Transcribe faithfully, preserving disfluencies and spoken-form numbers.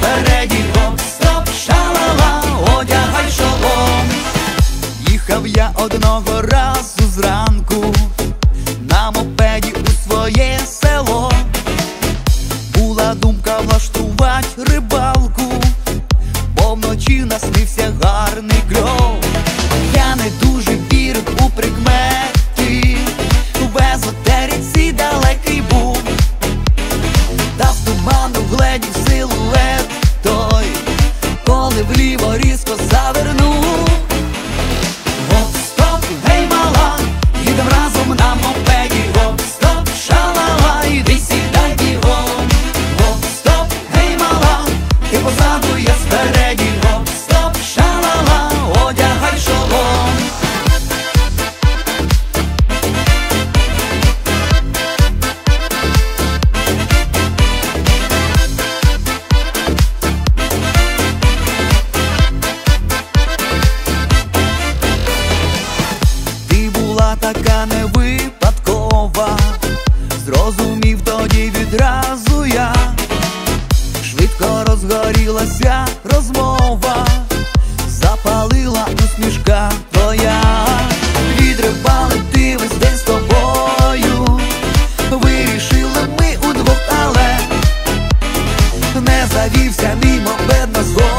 спереді, гоп, стоп, шалала, одягай шолом. Їхав я одного разу зранку на мопеді у своє село. Була думка влаштувати рибалку, бо вночі наснився гарний кльов. Я не дуже вірив у прикмети, в езотериці далекий був. Та з туману вгледів силует той, коли вліво різко завернув. Гоп, стоп, гей, мала, їдем разом на мопеді. Гоп, стоп, шалала, іди сідай бігом. Гоп, стоп, гей, мала, ти позаду, я спереді. Гоп, стоп, шалала, одягай шолом. Ти була така не випадкова, зрозумів тоді відразу я. Швидко розгорілася розмова, запалила усмішка твоя. Відривали ти весь день з тобою, вирішили ми удвох, але не завівся мій мопед на згод.